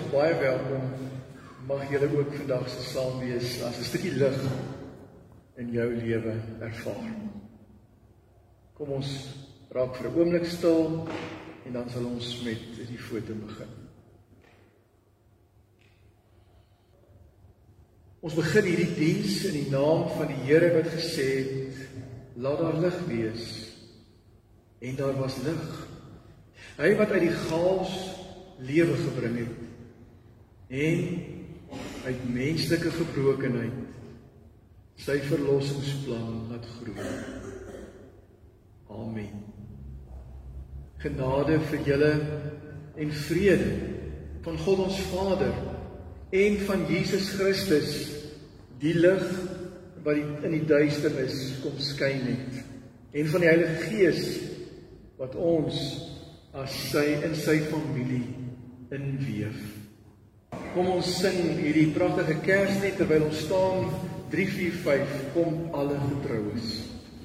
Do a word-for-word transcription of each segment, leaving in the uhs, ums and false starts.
baie welkom. Mag julle ook vandag so saam wees as 'n stukkie lig in jou lewe ervaar. Kom ons raak vir 'n oomblik stil en dan sal ons met die foto begin. Ons begin hierdie diens in die naam van die Here wat gesê het, laat daar lig wees. En daar was lig. Hy wat uit die chaos lewe gebring het en uit menslike gebrokenheid sy verlossingsplan laat groei. Amen. Genade vir julle en vrede van God ons Vader en van Jesus Christus, die lig wat in die duisternis kom skyn het, en van die Heilige Gees wat ons as sy in sy familie inweef. Kom ons sing hierdie pragtige Kerslied terwyl ons staan, drie vier vyf, kom alle getroues.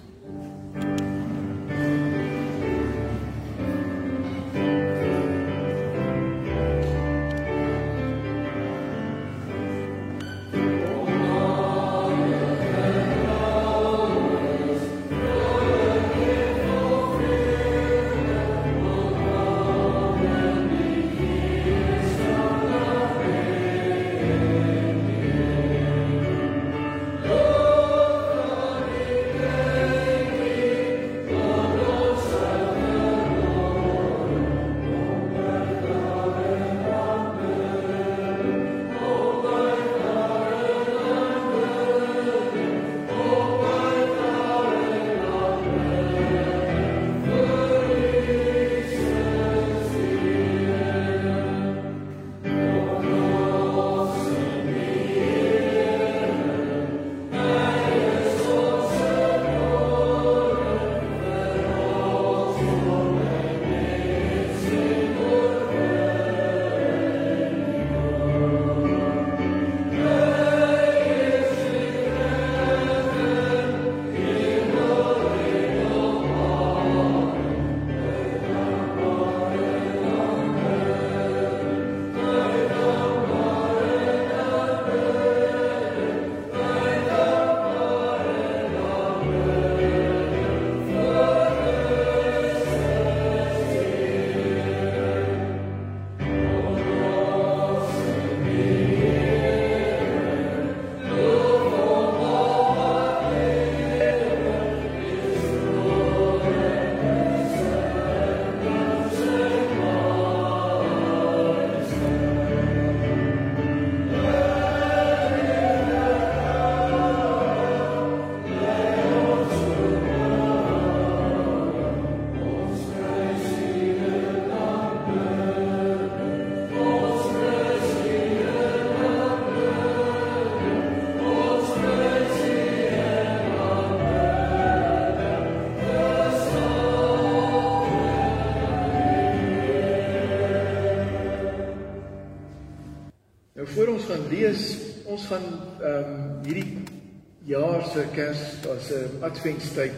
Voor ons gaan lees, ons gaan um, hierdie jaar se Kers, as 'n Adventstyd,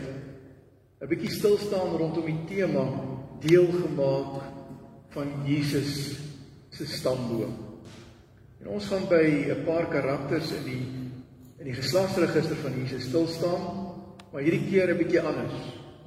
'n bietjie stil staan rondom die tema deel gemaak van Jesus se stamboom. En ons gaan by 'n paar karakters in die in die geslagsregister van Jesus stil staan, maar hierdie keer 'n bietjie anders.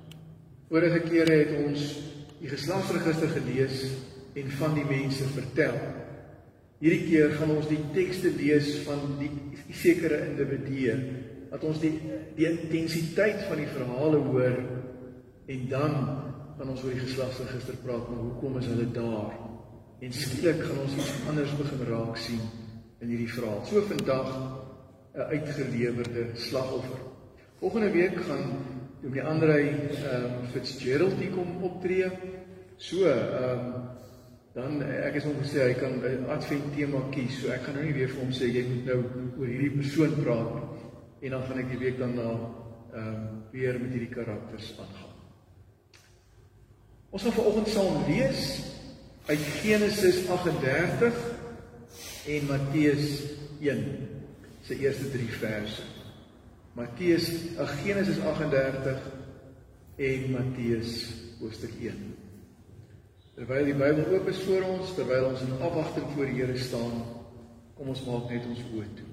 Vorige kere het ons die geslagsregister gelees en van die mense vertel. Hierdie keer gaan ons die tekste lees van die, die sekere individue, dat ons die, die intensiteit van die verhale hoor, en dan gaan ons oor die geslagsregister praat, maar hoekom is hulle daar? En skielik gaan ons iets anders begin raak sien in hierdie verhaal. So vandag 'n uitgelewerde slagoffer. Volgende week gaan die Andrei um, Fitzgerald die kom optree, so um, dan, ek is nog gesê, hy kan 'n advent tema kies, so ek gaan nou nie weer vir hom sê, jy moet nou oor hierdie persoon praat, en dan gaan ek die week daarna um, weer met hierdie karakters aangaan. Ons gaan vanoggend saam lees uit Genesis agt en dertig en Matteus een, sy eerste drie verse. Matteus, Genesis agt en dertig en Matteus hoofstuk een. Terwyl die Bybel oop is voor ons, terwyl ons in afwagting voor die Here staan, kom ons maak net ons oë toe.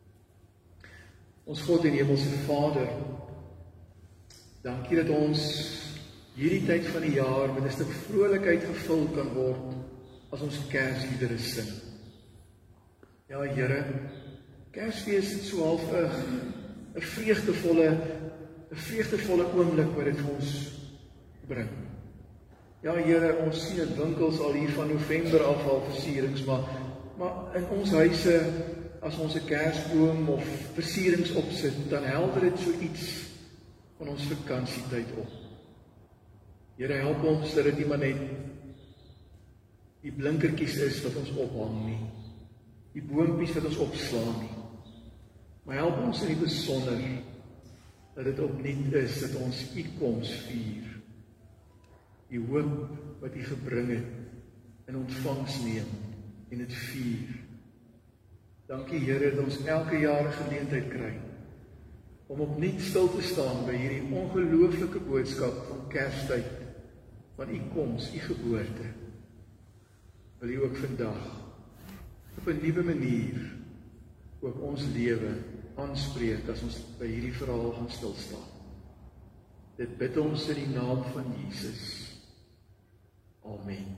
Ons God en Hemelse Vader, dankie dat ons hierdie tyd van die jaar met 'n stuk vrolikheid gevul kan word as ons Kersliedere sing. Ja, Here, Kersfees is so half 'n 'n vreugdevolle 'n vreugdevolle oomblik wat dit vir ons bring. Ja, Here, ons sien in winkels al hier van November af al versierings, maar maar in ons huise, as ons 'n Kersboom of versierings opsit, dan helder dit so iets van ons vakansietyd op. Here, help ons dat dit nie maar net die blinkertjies is wat ons ophang nie, die boompies wat ons opslaan nie, maar help ons in die besonder dat dit opnuut is dat ons U koms vier, die hoop wat U gebring het in ontvangs neem en dit vier. Dankie Here dat ons elke jaar 'n geleentheid kry om opnuut stil te staan by hierdie ongelooflike boodskap van Kerstyd, van U koms, U geboorte. Wil U ook vandag op 'n nuwe manier ook ons lewe aanspreek as ons by hierdie verhaal gaan stil staan. Dit bid ons in die naam van Jesus. Amen.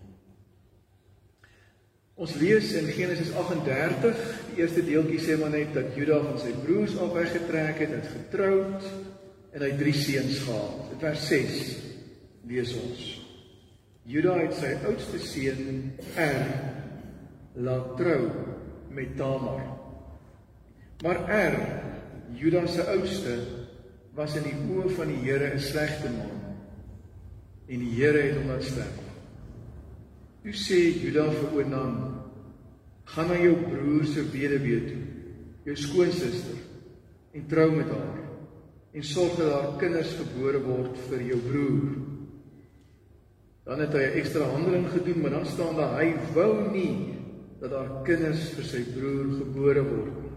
Ons lees in Genesis agt en dertig, die eerste deeltjie sê maar net dat Juda van sy broers af weggetrek het, het getrouwd en hy drie seuns gehad. In vers ses lees ons: Juda het sy oudste seun Er laat trou met Tamar. Maar Er, Juda se oudste, was in die oë van die Here 'n slegte man en die Here het hom laat sterf. Toe sê Juda vir Onan: gaan na jou broer se weduwee toe, jou skoonsister, en trou met haar, en sorg dat haar kinders gebore word vir jou broer. Dan het hy 'n ekstra handeling gedoen, maar dan staan daar, hy wou nie dat haar kinders vir sy broer gebore word nie.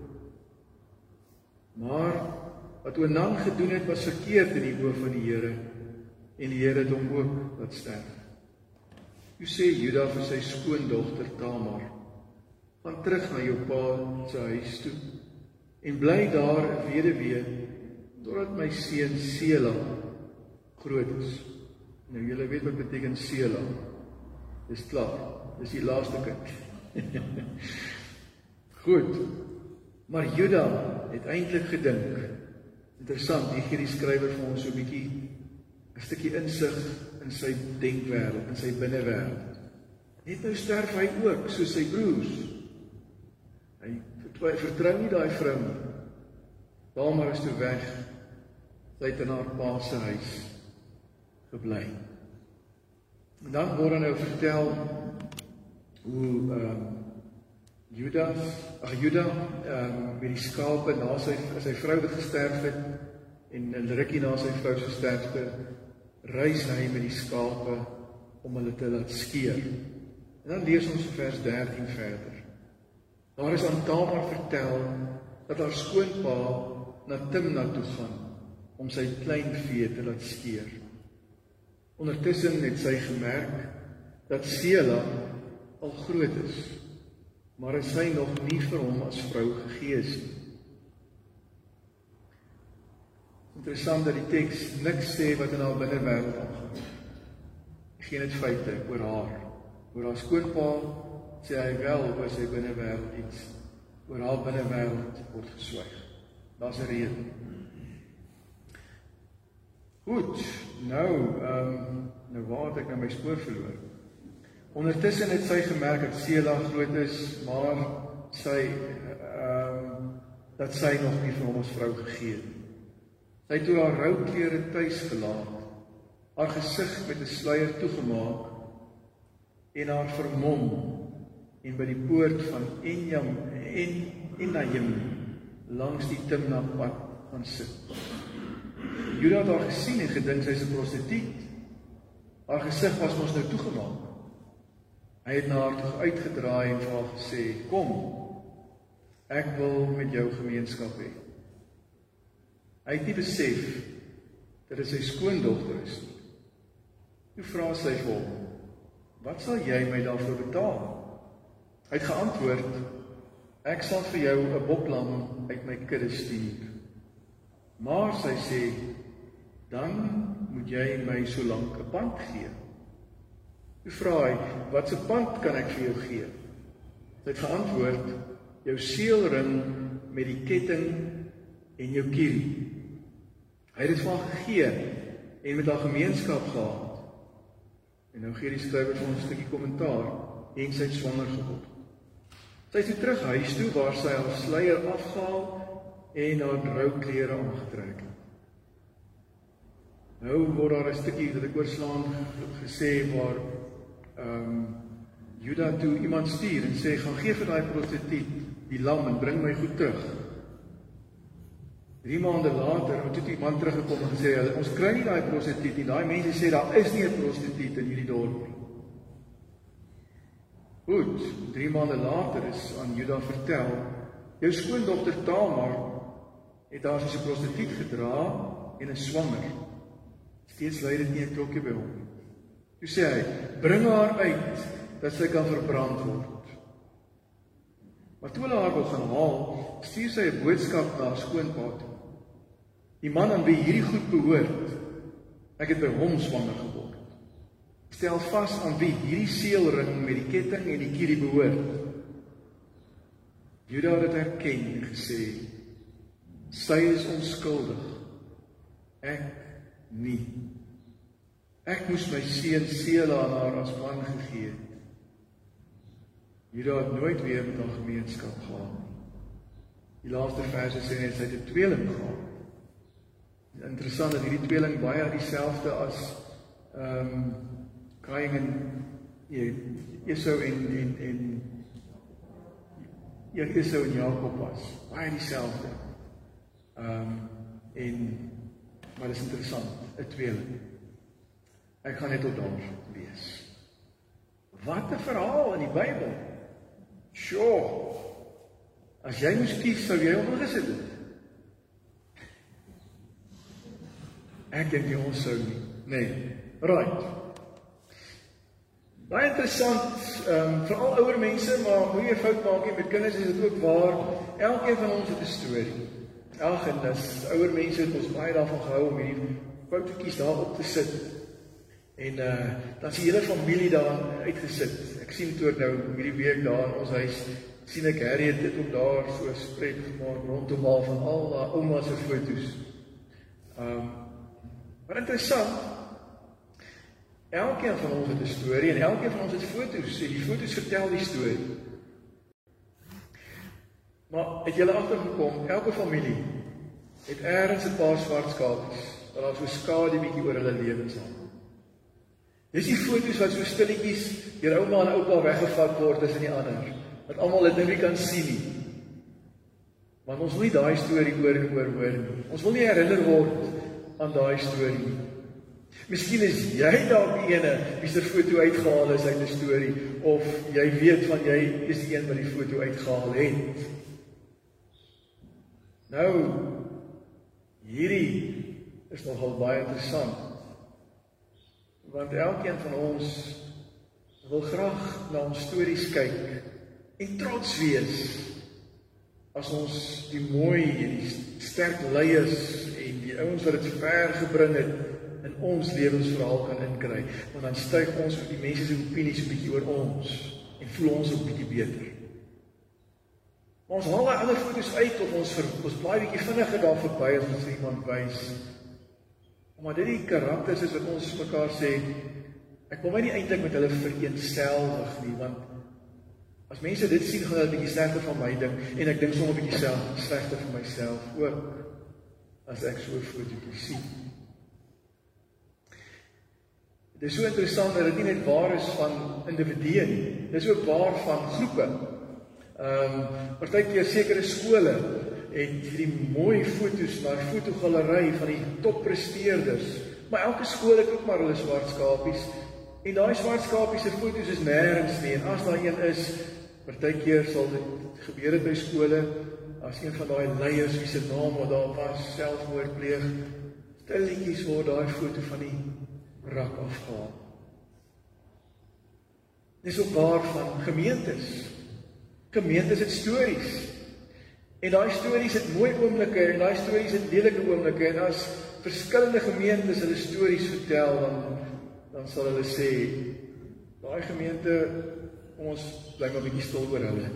Maar wat Onan gedoen het, was verkeerd in die oë van die Here, en die Here het hom ook laat sterf. Toe sê Juda vir sy skoondogter Tamar: gaan terug na jou pa se huis toe, en bly daar 'n weduwee, totdat my seun Sela groot is. Nou, julle weet wat beteken Sela. Dis klaar, dis die laaste kind. Goed, maar Juda het eintlik gedink, interessant, hier gee die skrywer vir ons so 'n bietjie 'n stukkie insig in sy denkwêreld, in sy binnewêreld. Net nou sterf hy ook, soos sy broers. Hy vertrou nie daai vrou nie. Tamar is toe weg, sy het in haar pa se huis gebly. En dan word nou vertel hoe um, Judas, ag Juda, um, met die skape na sy, sy vrou gesterf het, en 'n rukkie na sy vrou se sterfte, reis hy met die skape om hulle te laat skeer. En dan lees ons vers dertien verder. Daar is aan Tamar vertel dat haar skoonpa na Timna toe gaan om sy kleinvee te laat skeer. Ondertussen het sy gemerk dat Sela al groot is, maar is sy nog nie vir hom as vrou gegee is nie. Interessant dat die teks niks sê wat in haar binnewêreld aangaan. Geen het feite oor haar. Oor haar skoonpa sê hy wel oor sy binnewêreld iets. Oor haar binnewêreld word geswyg. Daar's 'n rede. Goed, nou, um, nou waar het ek nou my spoor verloor? Ondertussen het sy gemerk dat Sela groot is, maar sy, um, dat sy nog nie vir hom as vrou gegee het. Sy het toe haar rouklere tuis gelaat, haar gesig met 'n sluier toegemaak en haar vermom en by die poort van Enjam en Enajim langs die Timna pad gaan sit. Juda het haar gesien en gedink sy is 'n prostituut. Haar gesig was mos nou toegemaak. Hy het na haar toe uitgedraai en vir haar gesê: kom, ek wil met jou gemeenskap hê. Hy het nie besef dat dit sy skoondogter is nie. Toe vra sy vir hom: wat sal jy my daarvoor betaal? Hy het geantwoord, ek sal vir jou 'n boklam uit my kudde stuur. Maar sy sê, dan moet jy my so lank 'n pand gee. Toe vra hy, wat se pand kan ek vir jou gee? Hy het geantwoord, jou seelring met die ketting en jou kierie. Hy het dit vir haar gegee en met haar gemeenskap gehad. En nou gee die skrywer vir ons 'n stukkie kommentaar en sy het swanger geword. Sy is toe terug huis toe waar sy haar sluier afgehaal en haar rouklere aangetrek het. Nou word daar 'n stukkie dat ek oorslaan gesê waar um, Juda toe iemand stuur en sê, gaan gee vir daai prostituut die lam en bring my goed terug. Drie maande later, het toe die man teruggekom en gesê, ons kry nie daai prostituut nie, daai mense sê, daar is nie 'n prostituut in hierdie dorp nie. Goed, drie maande later is aan Juda vertel, jou skoondogter Tamar het daar soos 'n prostituut gedra en is swanger. Steeds lei dit nie 'n klokkie by hom. Toe sê hy, bring haar uit, dat sy kan verbrand word. Maar toe hulle haar wil gaan haal, stuur sy 'n boodskap na haar skoonpa toe. Die man aan wie hierdie goed behoort, ek het by hom swanger geword. Stel vas aan wie hierdie seelring met die ketting en die kierie behoort. Juda het dit herken en gesê, sy is onskuldig, ek nie. Ek moes my seun Sela aan haar as man gegee het. Juda het nooit weer met haar gemeenskap gehad. Die laaste verse sê net, sy het 'n tweeling gehad. Interessant dat hierdie tweeling baie dieselfde as um, Kain en Esau en, en, en ja, Esau en Jakob was. Baie dieselfde. Um, en, maar dit is interessant, 'n tweeling. Ek gaan net tot daar lees. Wat 'n verhaal in die Bybel. Sjoe, as jy moes kies, sou jy hom gesit het? Ek dink nie ons sou nie. Nee, right. Baie interessant, um, veral ouer mense, maar hoe jy fout maak nie, met kinders is dit ook waar, elkeen van ons het 'n storie. Ag, en as ouer mense het ons baie daarvan gehou om hierdie foutjies daar op te sit. En uh, dan is die hele familie daar uitgesit. Ek sien toe nou hierdie week daar in ons huis, sien ek Harry het dit ook daar so spreek gemaak rondom al van al die ouma se foto's. Um, maar interessant, elkeen van ons het 'n storie en elkeen van ons het foto's en die foto's vertel die storie. Maar het julle agtergekom, elke familie het ergens 'n paar swart skapies wat daar so skadu bietjie oor hulle lewens hang. Dis die foto's wat so stilletjies deur ouma en oupa weggevat word tussen die ander, wat almal dit nou nie kan sien nie. Want ons wil nie daai storie oor en oor hoor nie. Ons wil nie herinner word aan daai storie nie. Miskien is jy dalk die ene wie se foto uitgehaal is uit 'n storie, of jy weet van jy is die een wat die foto uitgehaal het. Nou, hierdie is nogal baie interessant. Want elkeen van ons wil graag na ons stories kyk en trots wees as ons die mooi en die sterk leiers en die ouens wat dit ver gebring het in ons lewensverhaal kan inkry. Want dan styg ons die mense se opinies 'n bietjie oor ons en voel ons ook bietjie beter. Maar ons haal daai ander foto's uit of ons ver, ons blaai bietjie vinniger daar verby as ons vir iemand wys. Maar dit die karakters is wat ons mekaar sê, ek wil my nie eintlik met hulle vereenselwig nie, want as mense dit sien, gaan hulle 'n bietjie slegter van my dink, en ek dink soms 'n bietjie self slegter van myself ook, as ek so 'n fotootjie sien. Dit is so interessant dat dit nie net waar is van individue nie, dit is ook waar van groepe. Ehm, um, partykeer sekere skole en hierdie mooi foto's, daai fotogalery van die toppresteerders. Maar elke skool het ook maar hulle swart skapies. En daai swart skapies se foto's is nêrens nie. En as daar een is, partykeer sal dit gebeur het by skole, as een van daai leiers wie se naam wat daar was, selfmoord pleeg, stilletjies word daai foto van die rak afgehaal. Dis ook waar van gemeentes. Gemeentes het stories. En daai stories het mooi oomblikke en daai stories het lelike oomblikke. En as verskillende gemeentes hulle stories vertel, dan dan sal hulle sê, daai gemeente, ons bly maar bietjie stil oor hulle.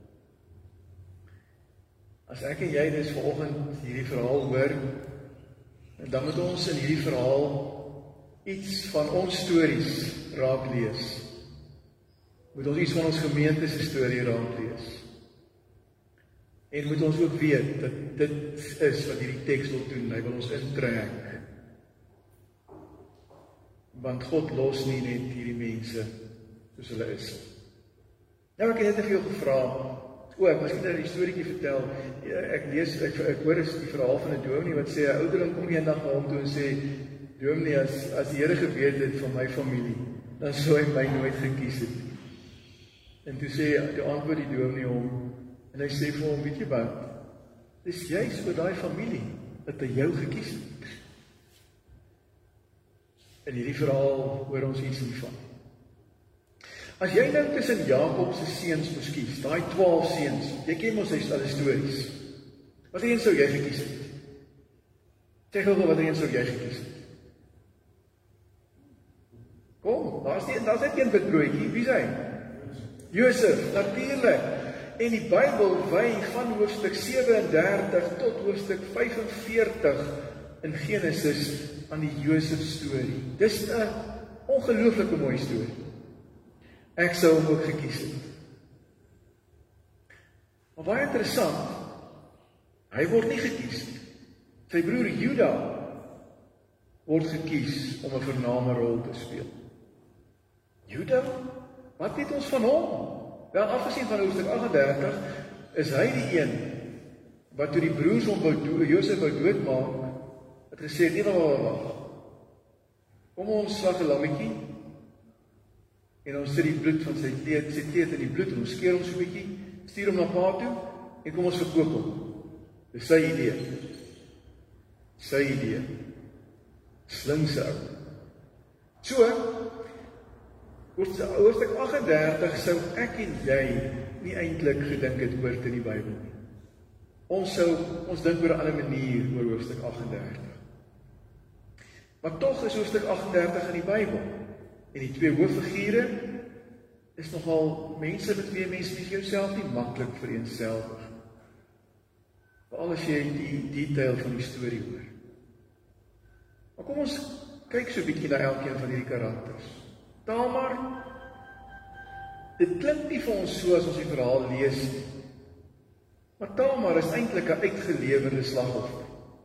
As ek en jy dus vanoggend hierdie verhaal hoor, dan moet ons in hierdie verhaal iets van ons stories raak lees. Moet ons iets van ons gemeente se storie raak lees. En moet ons ook weet dat dit is wat hierdie teks wil doen, hy wil ons intrek. Want God los nie net hierdie mense soos hulle is. Nou ek het net vir jou gevra, o, ek was net 'n storieetjie vertel, ek lees, ek, ek hoor is die verhaal van 'n dominee wat sê, 'n ouderling kom eendag na hom toe en sê, dominee, as, as die Here geweet het van my familie, dan sou hy my nooit gekies het. En toe sê, toe antwoord die dominee hom, en hy sê vir hom, weet jy wat, dis juist vir daai familie, dat hy jou gekies het. In hierdie verhaal hoor ons iets hiervan. As jy nou tussen Jakob se seuns moes kies, daai twaalf seuns, jy ken mos hy al die stories. Wat een sou jy gekies het? Sê gou wat een sou jy gekies het? Kom, daar's nie, daar's net een witbroodjie, wie is hy? Josef, natuurlik. En die Bybel wy van hoofstuk sewe en dertig tot hoofstuk vyf en veertig in Genesis aan die Josef storie. Dis 'n ongelooflike mooi storie. Ek sou hom ook gekies het. Maar baie interessant, hy word nie gekies nie. Sy broer Juda word gekies om 'n vername rol te speel. Juda? Wat weet ons van hom? Wel, afgesien van hoofstuk agt en dertig, is hy die een wat toe die broers hom wou Josef wou doodmaak, het gesê, nee, wag, wag. Kom ons slag 'n lammetjie en ons sit die bloed van sy teet, sy teet in die bloed en ons skeer hom so 'n bietjie, stuur hom na pa toe en kom ons verkoop hom. Dis sy idee. Sy idee. Slinkse ou. So, hoofstuk agt en dertig sou ek en jy nie eintlik gedink het oor in die Bybel nie. Ons sou, ons dink oor 'n ander manier oor hoofstuk agt en dertig. Maar tog is hoofstuk agt en dertig in die Bybel. En die twee hooffigure is nogal mense met wie mense vir jouself nie maklik vereenselwig. Veral as jy die detail van die storie hoor. Maar kom ons kyk so 'n bietjie na elkeen van hierdie karakters. Tamar, dit klink nie vir ons so as ons die verhaal lees nie. Maar Tamar is eintlik 'n uitgelewerde slagoffer.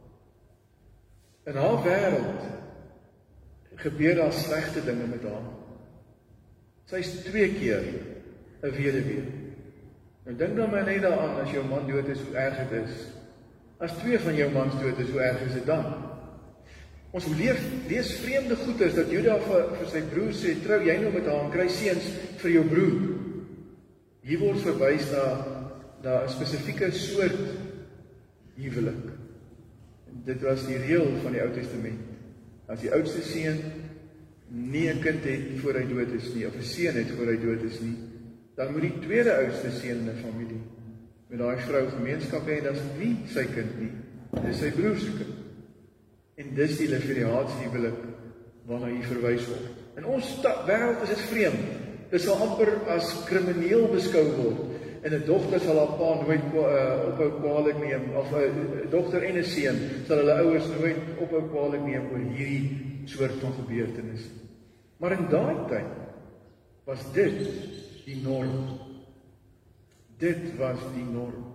In haar wêreld gebeur daar slegte dinge met haar. Sy is twee keer 'n weduwee. Nou dink dan maar net daaraan as jou man dood is, hoe erg dit is. As twee van jou mans dood is, hoe erg is dit dan? Ons leef, lees vreemde goeters dat Juda vir, vir sy broer sê, trou jy nou met haar en kry seuns vir jou broer. Hier word verwys na, na 'n spesifieke soort huwelik. Dit was die reël van die Ou Testament. As die oudste seun nie 'n kind het voor hy dood is nie, of 'n seun het voor hy dood is nie, dan moet die tweede oudste seun in 'n familie met daai vrou gemeenskap hê, dat is nie sy kind nie, dit is sy broer se kind. En dis die leferiaatshuwelik waarna hier verwys word. In ons wêreld is dit vreemd. Dit sal amper as krimineel beskou word. En 'n dogter sal haar pa nooit uh, ophou kwaadlik neem, of 'n uh, dogter en 'n seun sal hulle ouers nooit ophou kwaadlik neem oor hierdie soort van gebeurtenis. Maar in daai tyd was dit die norm. Dit was die norm.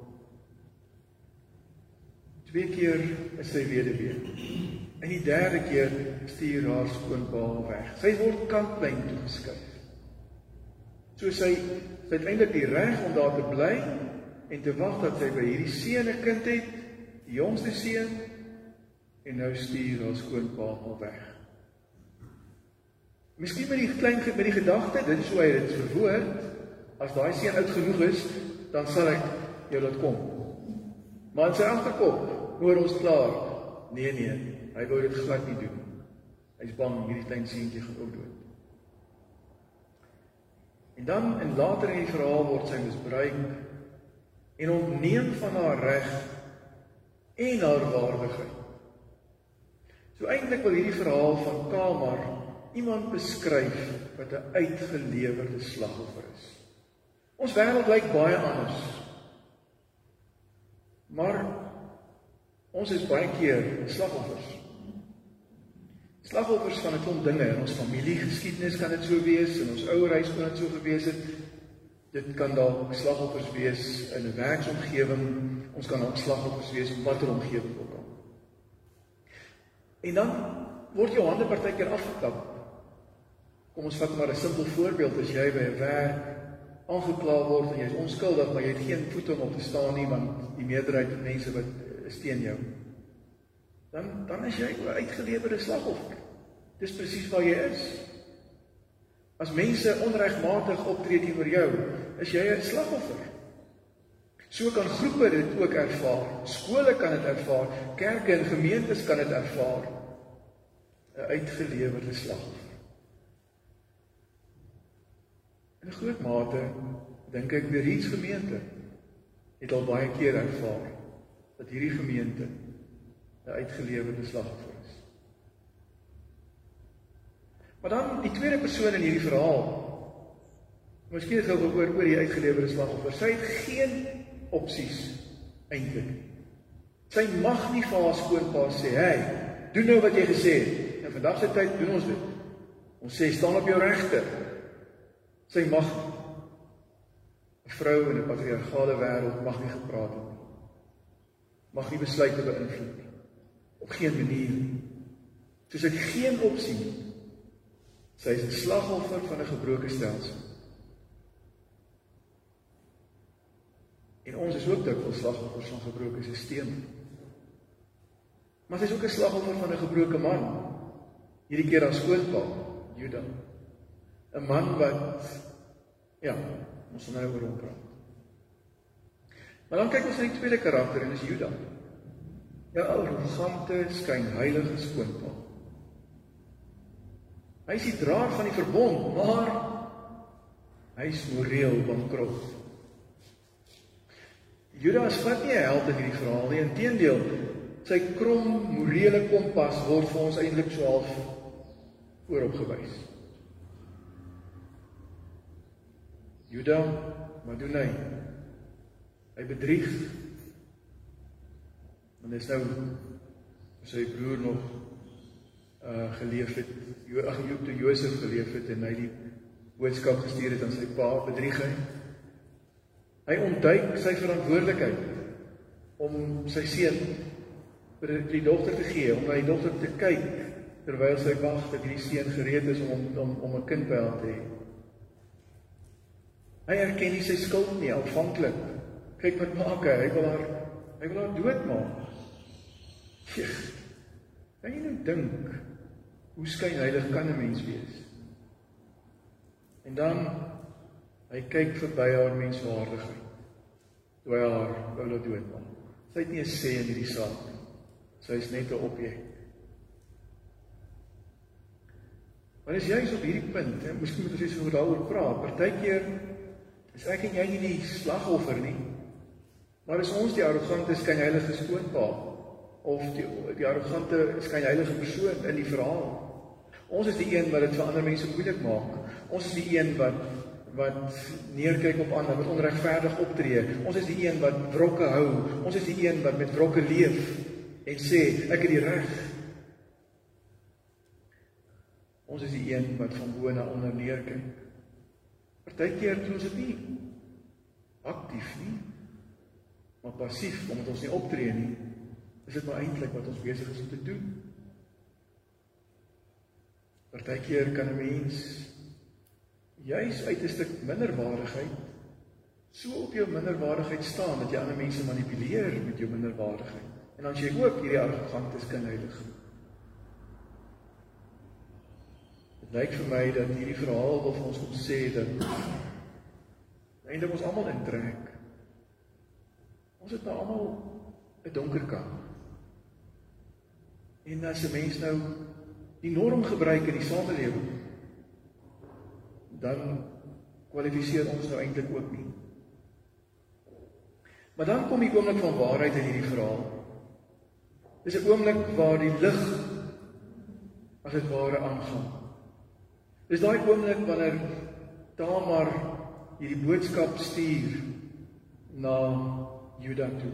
Twee keer is sy weduwee. En die derde keer stuur haar skoonpa weg. Sy word kantlyn toegeskryf. So sy sy het eintlik die reg om daar te bly en te wag dat sy by hierdie seun 'n kind het, die jongste seun, en nou stuur haar skoonpa al weg. Miskien met die klein met die gedagte, dit is hoe hy dit verwoord, as daai seun oud genoeg is, dan sal ek jou laat kom. Maar in sy agterkop hoor ons klaar, nee nee, hy wou dit glad nie doen. Hy's bang hierdie klein seentjie gaan ook dood. En dan, en later in die verhaal word sy misbruik en ontneem van haar reg en haar waardigheid. So eintlik wil hierdie verhaal van Tamar iemand beskryf wat 'n uitgelewerde slagoffer is. Ons wêreld lyk baie anders. Maar ons is baie keer slagoffers. Slagoffers van 'n klomp dinge. In ons familiegeskiedenis kan dit so wees, in ons ouerhuis kan dit so gewees het. Dit kan dalk slagoffers wees in 'n werksomgewing, ons kan ook slagoffers wees in watter omgewing ook al. En dan word jou hande partykeer afgekap. Kom ons vat maar 'n simpel voorbeeld, as jy by 'n werk aangekla word en jy is onskuldig, maar jy het geen voet om op te staan nie, want die meerderheid van mense wat is teen jou. Dan, dan is jy 'n uitgelewerde slagoffer. Dis presies waar jy is. As mense onregmatig optree teenoor jou, is jy 'n slagoffer. So kan groepe dit ook ervaar, skole kan dit ervaar, kerke en gemeentes kan dit ervaar. 'n Uitgelewerde slagoffer. In 'n groot mate, dink ek, die Reeds gemeente het al baie keer ervaar dat hierdie gemeente 'n uitgelewerde slagoffer is. Maar dan die tweede persoon in hierdie verhaal, miskien het gou oor oor die uitgelewerde slagoffer. Sy het geen opsies eintlik. Sy mag nie vir haar skoonpa sê, "Hey, doen nou wat jy gesê het." En vandag se tyd doen ons dit. Ons sê, "Staan op jou regte." Sy mag nie. 'n Vrou in 'n patriargale wêreld mag nie gepraat het nie. Mag nie besluite beïnvloed nie. Op geen manier nie. So sy het geen opsie nie. Sy is 'n slagoffer van 'n gebroke stelsel. En ons is ook dikwels slagoffers van gebroke stelsels. Maar sy is ook 'n slagoffer van 'n gebroke man. Hierdie keer haar skoonpa, Juda. 'n Man wat, ja, ons sal nou oor hom praat. Maar dan kyk ons na die tweede karakter en dis Juda. 'n arrogante, skynheilige skoonpa. Hy is die draer van die verbond, maar hy is moreel bankrot. Juda is glad nie 'n held in hierdie verhaal nie, inteendeel, sy krom morele kompas word vir ons eintlik so half vooropgewys. Juda, wat doen hy? Hy bedrieg. En dis nou sy broer nog uh, geleef het, ag Job toe Josef geleef het en hy die boodskap gestuur het aan sy pa, bedrieg hy. Hy ontduik sy verantwoordelikheid om sy seun vir die dogter te gee, om na die dogter te kyk terwyl sy wag dat hierdie seun gereed is om om om 'n kind by haar te hê. Hy erken nie sy skuld nie, aanvanklik. Kyk wat maak hy, hy wil haar hy wil haar doodmaak. Kan jy nou dink hoe skynheilig kan 'n mens wees? En dan hy kyk verby haar menswaardigheid toe hy haar wou laat doodmaak. Sy het nie 'n sê in hierdie saak nie. Sy is net 'n objek. Maar as jy is op hierdie punt, hè, miskien moet ons eens oor daaroor praat. Partykeer is ek en jy nie die slagoffer nie, maar is ons die arrogante skynheilige skoonpa of die, die arrogante skynheilige persoon in die verhaal. Ons is die een wat dit vir ander mense moeilik maak. Ons is die een wat wat neerkyk op ander, wat onregverdig optree. Ons is die een wat wrokke hou. Ons is die een wat met wrokke leef en sê, ek het die reg. Ons is die een wat van bo na onder neerkyk. Partykeer doen ons dit nie aktief nie, maar passief, omdat ons nie optree nie, is dit maar eintlik wat ons besig is om te doen. Partykeer kan 'n mens juis uit 'n stuk minderwaardigheid so op jou minderwaardigheid staan dat jy ander mense manipuleer met jou minderwaardigheid. En dan jy ook hierdie arrogante skynheilig. Dit lyk vir my dat hierdie verhaal wil vir ons kom sê dat eintlik ons almal intrek. Ons het nou almal 'n donker kant. En as 'n mens nou die norm gebruik in die samelewing, dan kwalifiseer ons nou eintlik ook nie. Maar dan kom die oomblik van waarheid in hierdie verhaal. Dis 'n oomblik waar die lig as dit ware aangaan. Dis daai oomblik wanneer Tamar hierdie boodskap stuur na Juda toe.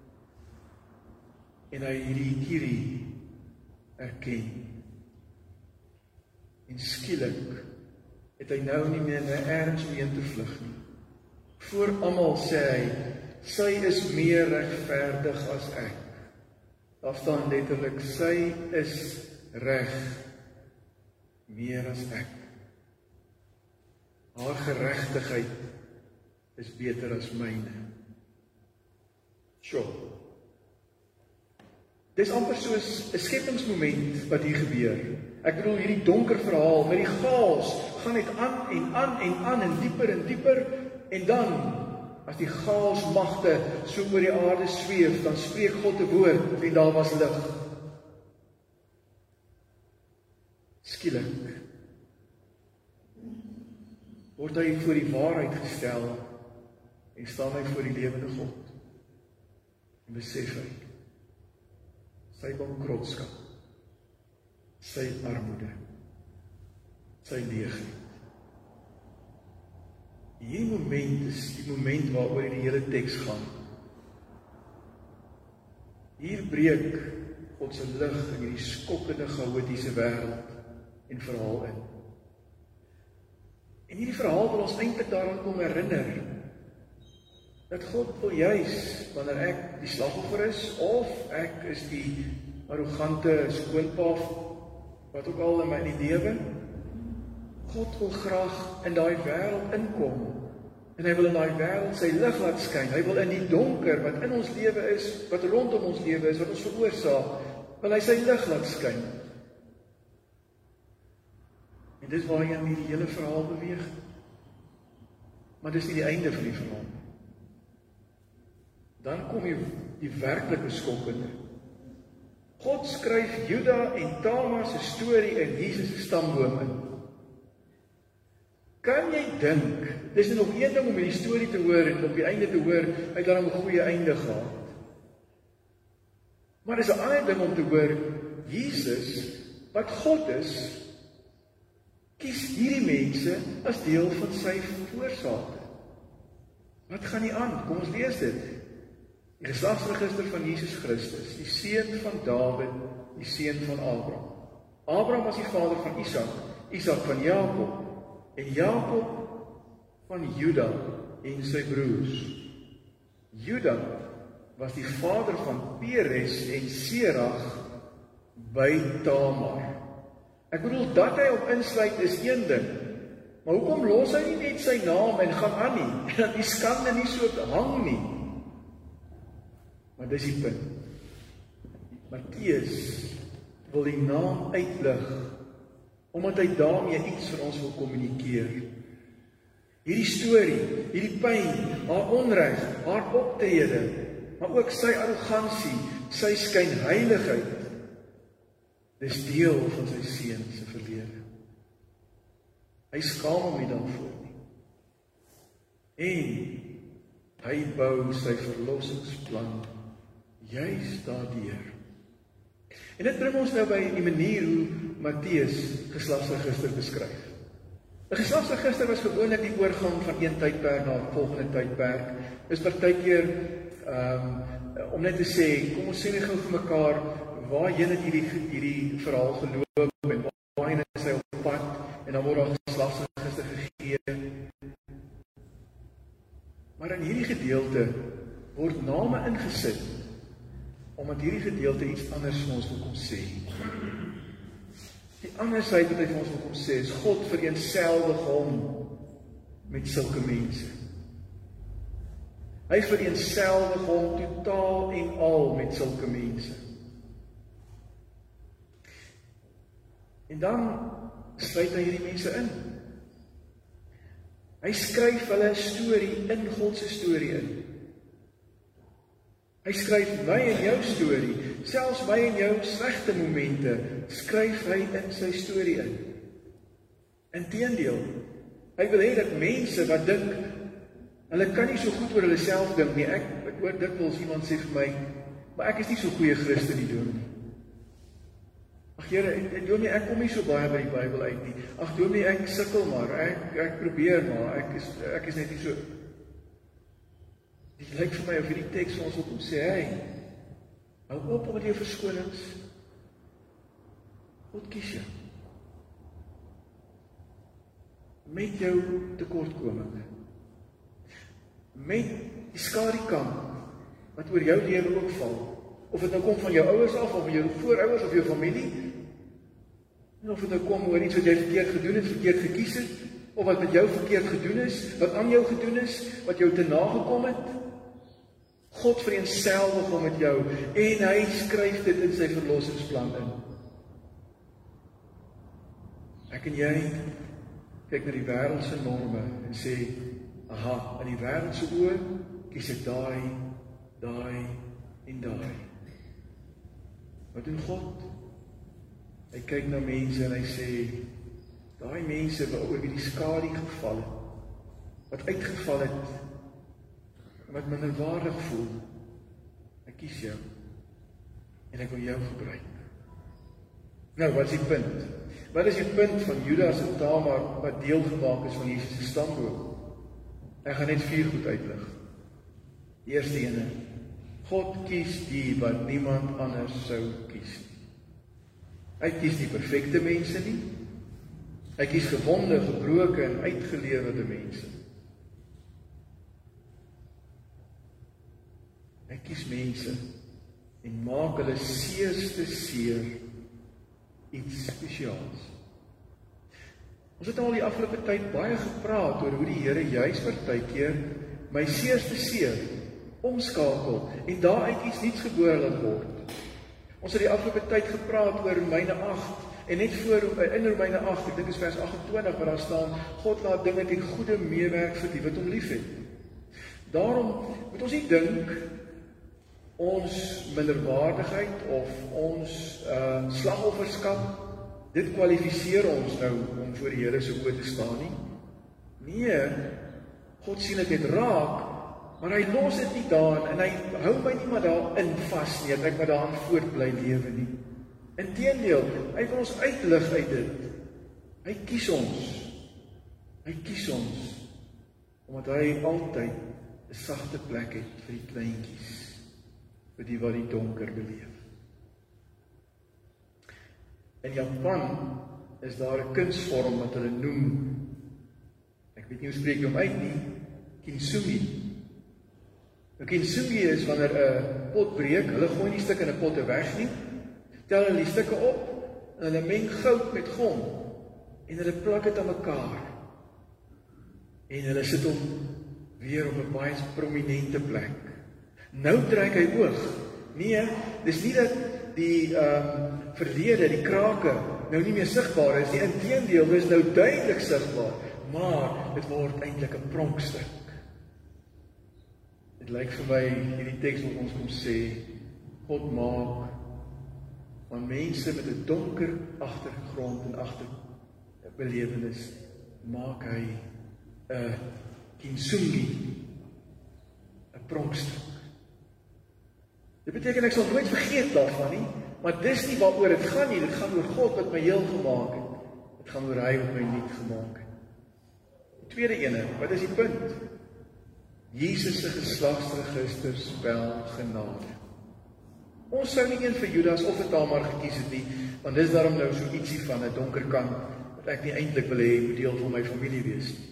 En hy hierdie Kiri erken. En skielik het hy nou nie meer ergens omheen te vlug nie. Voor almal sê hy, sy is meer regverdig as ek. Daar staan letterlik, sy is reg meer as ek. Haar geregtigheid is beter as myne. Sjoe. Dis amper soos 'n skepingsmoment wat hier gebeur. Ek bedoel hierdie donker verhaal met die chaos gaan net aan en aan en aan en dieper en dieper en dan as die chaosmagte so oor die aarde sweef, dan spreek God 'n woord en daar was lig. Skielik word hy voor die waarheid gestel en staan hy voor die lewende God en besef hy sy bankrotskap, sy armoede, sy leegheid. Hierdie moment is die moment waaroor die hele teks gaan. Hier breek God se lig in hierdie skokkende, chaotiese wêreld en verhaal in. En hierdie verhaal wil ons eintlik daaraan kom herinner, dat God wil juis, wanneer ek die slagoffer is, of ek is die arrogante skoonpa, wat ook al in my lewe, God wil graag in daai wêreld inkom, en hy wil in daai wêreld sy lig laat skyn, hy wil in die donker, wat in ons lewe is, wat rondom ons lewe is, wat ons veroorsaak, wil hy sy lig laat skyn. En dis waarheen hierdie hele verhaal beweeg. Maar dis nie die einde van die verhaal. Dan kom die, die werklike skokkende. God skryf Juda en Tamar se storie in Jesus se stamboom in. Kan jy dink, dis nog een ding om die storie te hoor en op die einde te hoor, hy het dan 'n goeie einde gehad. Maar dis 'n ander ding om te hoor, Jesus, wat God is, kies hierdie mense as deel van sy voorsate. Wat gaan nie aan? Kom ons lees dit. Die geslagsregister van Jesus Christus, die seun van Dawid, die seun van Abraham. Abraham was die vader van Isak, Isak van Jakob, en Jakob van Juda en sy broers. Juda was die vader van Peres en Serach by Tamar. Ek bedoel, dat hy op insluit is een ding, maar hoekom los hy nie net sy naam en gaan aan nie, en dat die skande nie so hang nie? Maar dis die punt. Matteus wil die naam uitlig, omdat hy daarmee iets vir ons wil kommunikeer. Hierdie storie, hierdie pyn, haar onreg, haar optrede, maar ook sy arrogansie, sy skynheiligheid, dis deel van sy seun se verlede. Hy skaam hom nie daarvoor nie. En hy bou sy verlossingsplan juis daardeur. En dit bring ons nou by die manier hoe Matteus geslagsregister beskryf. 'n Geslagsregister was gewoonlik die oorgang van een tydperk na 'n volgende tydperk. Dis partykeer um, om net te sê, kom ons sê net gou vir mekaar, waarheen het hierdie hierdie verhaal geloop en waarheen is hy op pad en dan word daar 'n geslagsregister gegee. Maar in hierdie gedeelte word name ingesit omdat hierdie gedeelte iets anders vir ons wil kom sê. Die ander sy wat hy vir ons wil kom sê is God vereenselwig hom met sulke mense. Hy vereenselwig hom totaal en al met sulke mense. En dan sluit hy hierdie mense in. Hy skryf hulle 'n storie in God se storie in. Hy skryf my en jou storie, selfs my en jou slegte momente, skryf hy in sy storie in. Inteendeel, Hy wil hê dat mense wat dink, hulle kan nie so goed oor hulle self dink nie. Ek, ek hoor dikwels iemand sê vir my, maar ek is nie so goeie Christen nie, dominee. Ag Here, dominee, ek kom nie so baie by die Bybel uit nie. Ag dominee, ek sukkel maar, ek, ek probeer maar, ek is, ek is net nie so. Dit lyk vir my of hierdie teks vir ons wil kom sê, hey, hou op met jou verskonings. God kies jou. Met jou tekortkominge. Met die skadukant wat oor jou lewe ook val. Of dit nou kom van jou ouers af, of jou voorouers, of jou familie. En of dit nou kom oor iets wat jy verkeerd gedoen het, verkeerd gekies het, of wat met jou verkeerd gedoen is, wat aan jou gedoen is, wat jou te nagekom het. God vereenselwig hom met jou, en hy skryf dit in sy verlossingsplan in. Ek en jy kyk na die wêreldse norme en sê, aha, in die wêreldse oë kies ek daai, daai en daai. Wat doen God? Hy kyk na mense en hy sê, daai mense waaroor wie die skadu geval het, wat uitgeval het, wat minderwaardig voel, ek kies jou, en ek wil jou gebruik. Nou, wat is die punt? Wat is die punt van Judas en Tamar, wat deel gemaak is van Jesus se stamboom? Ek gaan net vier goed uitlig. Die eerste ene, God kies die wat niemand anders sou kies. Hy kies die perfekte mense nie. Hy kies gewonde, gebroke en uitgelewerde mense. Hy kies mense en maak hulle seerste seer iets spesiaals. Ons het al die afgelope tyd baie gepraat oor hoe die Here juis partykeer my seerste seer omskakel en daaruit iets niets gebore laat word. Ons het die afgelope tyd gepraat oor Romeine agt en net voor in Romeine agt, ek dink is vers agt-en-twintig waar daar staan, God laat dinge ten goeie meewerk vir die wat hom liefhet. Daarom moet ons nie dink ons minderwaardigheid of ons uh, slagofferskap, dit kwalifiseer ons nou om voor die Here se oë te staan nie. Nee, God sien dit net raak, maar hy los dit nie daar en hy hou my nie maar daarin vas nie, dat ek maar daarin voort bly lewe nie. Inteendeel, hy wil ons uitlig uit dit. Hy kies ons. Hy kies ons omdat hy altyd 'n sagte plek het vir die kleintjies, vir die wat die donker beleef. In Japan is daar 'n kunsvorm wat hulle noem, ek weet nie hoe spreek jy hom uit nie, kintsugi. Nou kintsugi is wanneer 'n pot breek, hulle gooi nie stukke in 'n potte weg nie, tel hulle die stukke op, en hulle meng goud met gom, en hulle plak dit aan mekaar, en hulle sit hom weer op 'n baie prominente plek. Nou trek hy oog. Nee, dis nie dat die um, verlede, die krake, nou nie meer sigbaar is nie. Inteendeel, dis nou duidelik sigbaar, maar dit word eintlik 'n pronkstuk. Dit lyk vir my, hierdie teks wat ons kom sê, God maak van mense met 'n donker agtergrond en agterbelewenis, maak hy 'n kintsugi, 'n pronkstuk. Dit beteken ek sal nooit vergeet daarvan nie, maar dis nie waaroor dit gaan nie, dit gaan oor God wat my heel gemaak het. Dit gaan oor hy wat my nuut gemaak het. Die tweede ene, wat is die punt? Jesus se geslagsregister spel genade. Ons sou nie een vir Judas of vir Tamar gekies het nie, want dis daarom nou so ietsie van 'n donker kant, wat ek nie eintlik wil hê moet deel van my familie wees nie.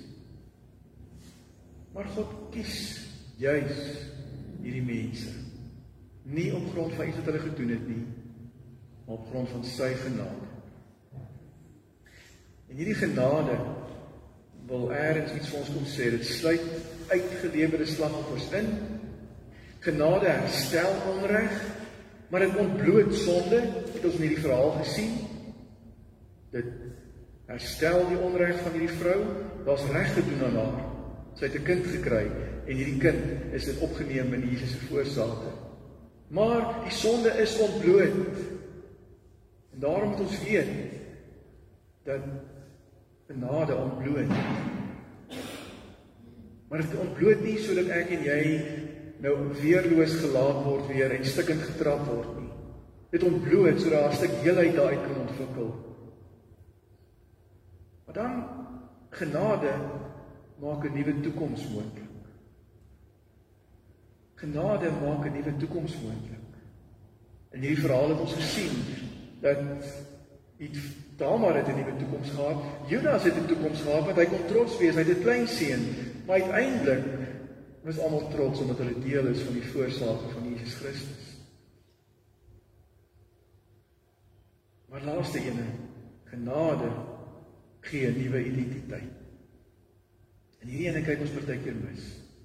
Maar God kies juis hierdie mense. Nie op grond van iets wat hulle gedoen het nie, maar op grond van sy genade. En hierdie genade wil eers iets vir ons kom sê, dit sluit uitgelewerde slagoffers in. Genade herstel onreg, maar dit ontbloot sonde, het ons in hierdie verhaal gesien. Dit herstel die onreg van hierdie vrou, daar's reg gedoen aan haar. Sy het 'n kind gekry, en hierdie kind is dit opgeneem in Jesus se voorsate. Maar die sonde is ontbloot. En daarom moet ons weet dat genade ontbloot. Maar dit ontbloot nie sodat ek en jy nou weerloos gelaat word weer en stikkend getrap word nie. Dit ontbloot sodat daar 'n stuk heelheid daaruit kan ontwikkel. Maar dan genade maak 'n nuwe toekoms moontlik. Genade maak 'n nuwe toekoms moontlik. In hierdie verhaal het ons gesien dat Tamar het 'n nuwe toekoms gehad. Judas het 'n toekoms gehad want hy kon trots wees, hy het 'n klein seun, maar uiteindelik was almal trots omdat hulle deel is van die voorsake van Jesus Christus. Maar laaste ene, genade gee 'n nuwe identiteit. En hierdie ene kyk ons partykeer mis.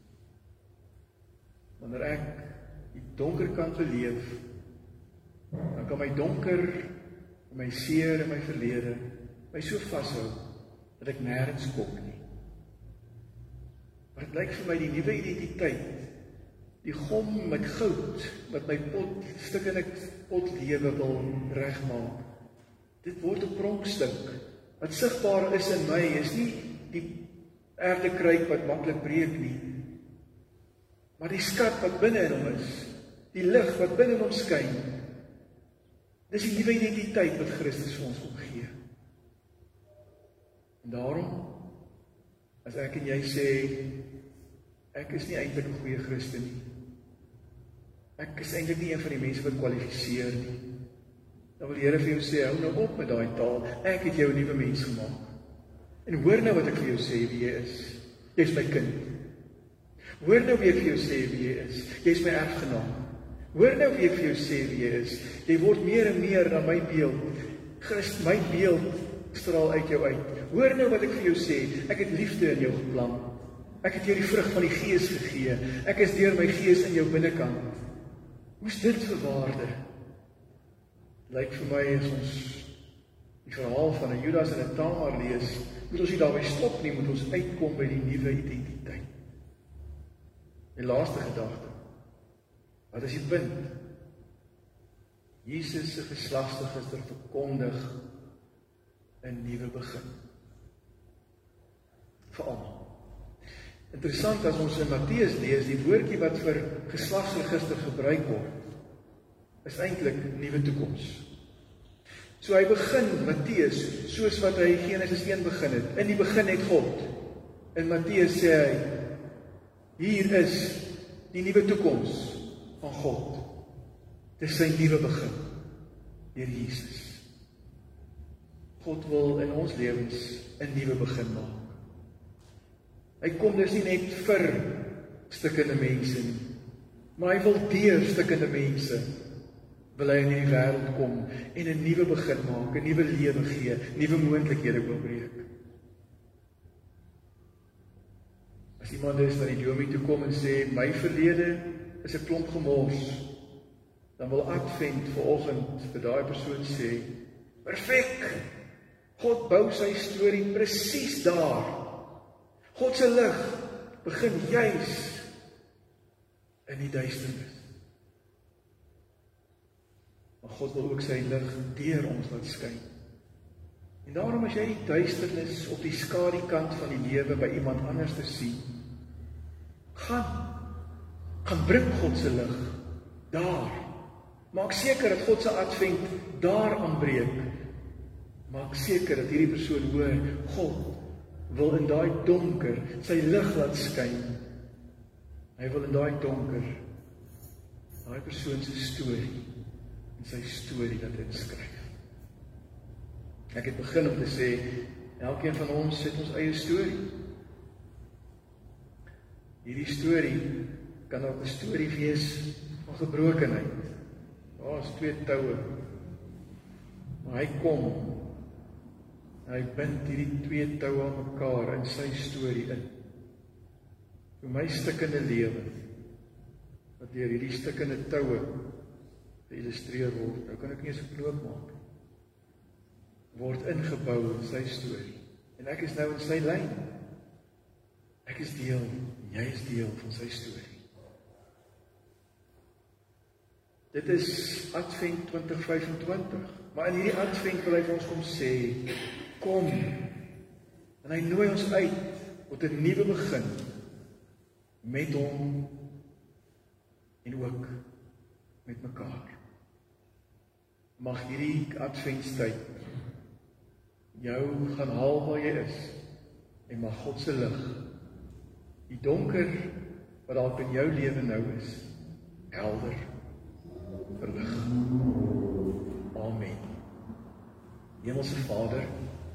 Wanneer ek die donker kant beleef, dan kan my donker, my seer en my verlede my so vashou dat ek nêrens kom nie. Maar dit lyk vir my die nuwe identiteit, die gom met goud wat my pot, stuk in 'n pot lewe wil regmaak. Dit word 'n pronkstuk. Wat sigbaar is in my is nie die erdekruik wat maklik breek nie, maar die skat wat binne in hom is, die lig wat binne in hom skyn. Dis die nuwe identiteit wat Christus vir ons opgee. En daarom, as ek en jy sê, ek is nie eintlik 'n goeie Christen nie. Ek is eintlik nie een van die mense wat kwalifiseer nie. Dan wil die Here vir jou sê, hou nou op met daai taal, ek het jou 'n nuwe mens gemaak. En hoor nou wat ek vir jou sê wie jy is. Jy's my kind. Hoor nou wie ek vir jou sê wie jy is. Jy's my erfgenaam. Hoor nou wie ek vir jou sê wie jy is. Jy word meer en meer dan my beeld. Christus, my beeld straal uit jou uit. Hoor nou wat ek vir jou sê. Ek het liefde in jou geplant. Ek het jou die vrug van die Gees gegee. Ek is deur my Gees in jou binnekant. Hoe's dit vir waarde? Lyk vir my as ons die verhaal van 'n Judas en 'n Tamar lees, moet ons nie daarby stop nie, moet ons uitkom by die nuwe identiteit. Die laaste gedagte. Wat is die punt? Jesus se geslagsregister verkondig 'n nuwe begin. Vir almal. Interessant as ons in Matteus lees, die woordjie wat vir geslagsregister gebruik word, is eintlik nuwe toekoms. So hy begin, Matteus, soos wat hy Genesis een begin het. In die begin het God. In Matteus sê hy, hier is die nuwe toekoms van God. Dit is sy nuwe begin, deur Jesus. God wil in ons lewens 'n nuwe begin maak. Hy kom dus nie net vir stikkende mense nie, maar hy wil deur stikkende mense wil hy in die wêreld kom en 'n nuwe begin maak, 'n nuwe lewe gee, nuwe moontlikhede oopbreek. As iemand is na die dominee toe kom en sê, my verlede is 'n klomp gemors, dan wil Advent vanoggend vir daai persoon sê, perfek, God bou sy storie presies daar. God se lig begin juis in die duisternis. Maar God wil ook sy lig deur ons laat skyn. En daarom as jy die duisternis op die skadukant van die lewe by iemand anders te sien, gaan, gaan bring God se lig daar. Maak seker dat God se advent daar aanbreek. Maak seker dat hierdie persoon hoor, God wil in daai donker sy lig laat skyn. Hy wil in daai donker daai persoon se storie en sy storie laat inskryf. Ek het begin om te sê, elkeen van ons het ons eie storie. Hierdie storie kan ook 'n storie wees van gebrokenheid. Daar is twee toue. Maar hy kom, hy bind hierdie twee toue aan mekaar in sy storie in. Vir my stikkende lewe, wat deur hierdie stikkende toue geïllustreer word, nou kan ek nie eens 'n knoop maak, word ingebou in sy storie. En ek is nou in sy lyn. Ek is deel, en jy is deel van sy storie. Dit is Advent twintig vyf en twintig, maar in hierdie Advent wil hy vir ons kom sê, kom, en hy nooi ons uit tot 'n nuwe begin, met hom en ook met mekaar. Mag hierdie adventstyd jou gaan haal waar jy is en mag God se lig die donker wat dalk in jou lewe nou is helder verlig. Amen. Hemelse Vader,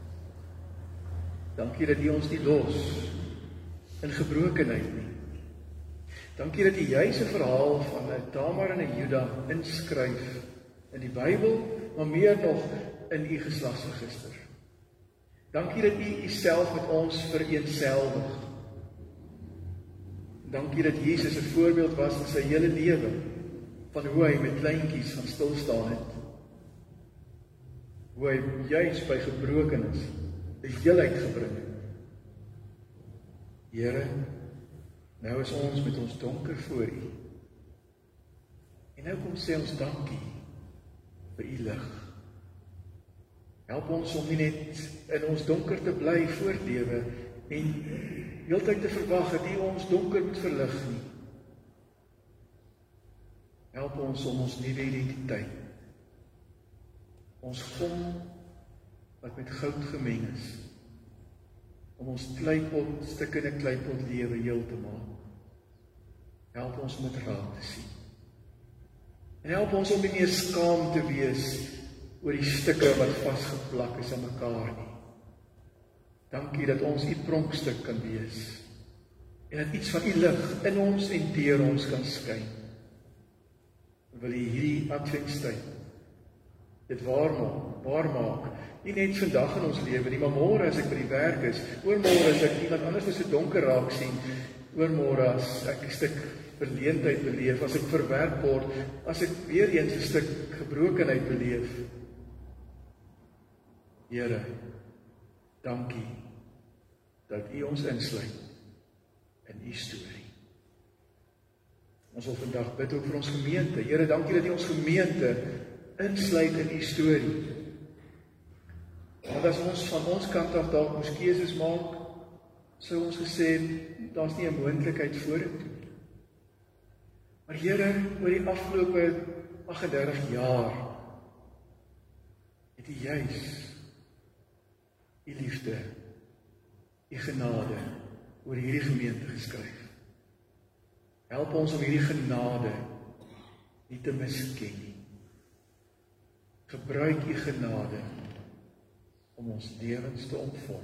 dankie dat U ons nie los in gebrokenheid nie. Dankie dat U juis 'n verhaal van 'n Tamar en 'n Juda inskryf in die Bybel, maar meer nog in U geslagsregister. Dankie dat U Uself met ons vereenselwig. Dankie dat Jesus 'n voorbeeld was in sy hele lewe van hoe hy met kleintjies gaan stilstaan het. Hoe hy juis by gebrokenis 'n heelheid gebring het. Here, nou is ons met ons donker voor U. En nou kom sê ons dankie vir U lig. Help ons om nie net in ons donker te bly voortlewe en heeltyd te verwag dat U ons donker moet verlig nie. Help ons om ons nuwe identiteit, ons gom wat met goud gemeng is, om ons kleipot, stikkende kleipot lewe heel te maak. Help ons om dit raak te sien. En help ons om nie meer skaam te wees oor die stukke wat vasgeplak is aan mekaar nie. Dankie dat ons U pronkstuk kan wees en dat iets van U lig in ons en deur ons kan skyn. Wil U hierdie adventstyd dit waar maak, waar maak, nie net vandag in ons lewe nie, maar môre as ek by die werk is, oormôre as ek iemand anders in so donker raak sien, oormôre as ek 'n stuk verleentheid beleef, as ek verwerp word, as ek weer eens 'n stuk gebrokenheid beleef. Here, dankie dat U ons insluit in U storie. Ons wil vandag bid ook vir ons gemeente. Here, dankie dat U ons gemeente insluit in U storie. Want as ons van ons kant af dalk moes keuses maak, sou ons gesê het, daar's nie 'n moontlikheid vorentoe. Maar Here, oor die afgelope agt en dertig jaar het U juis U liefde, U genade oor hierdie gemeente geskryf. Help ons om hierdie genade nie te misken nie. Gebruik U genade om ons lewens te ontvorm.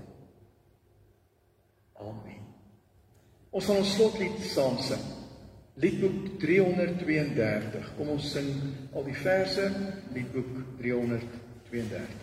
Amen. Ons gaan ons slotlied saam sing. Liedboek driehonderdtweeëndertig. Kom ons sing al die verse, Liedboek driehonderdtweeëndertig.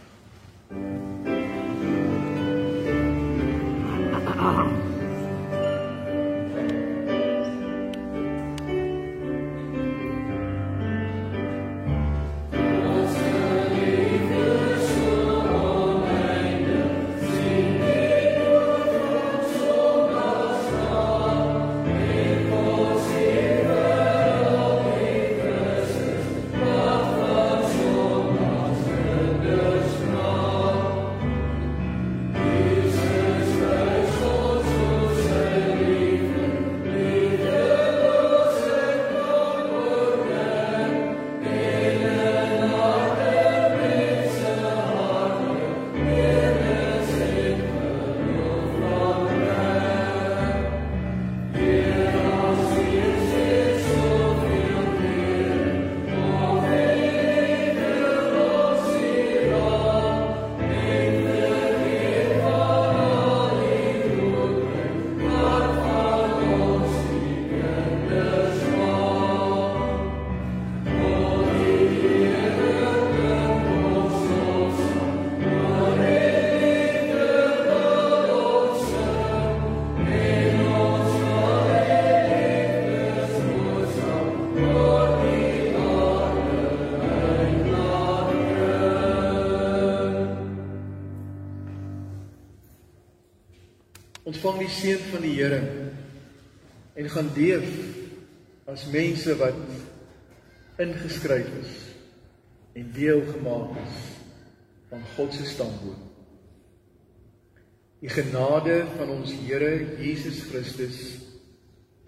Ontvang die seën van die Here en gaan leef as mense wat ingeskryf is en deel gemaak is van God se stamboom. Die genade van ons Here Jesus Christus,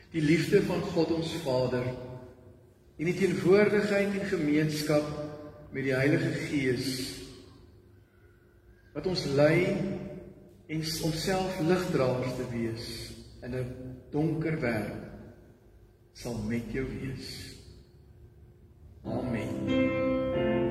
die liefde van God ons Vader en die teenwoordigheid en gemeenskap met die Heilige Gees, wat ons lei en onsself ligdraers te wees in 'n donker wêreld, sal met jou wees. Amen.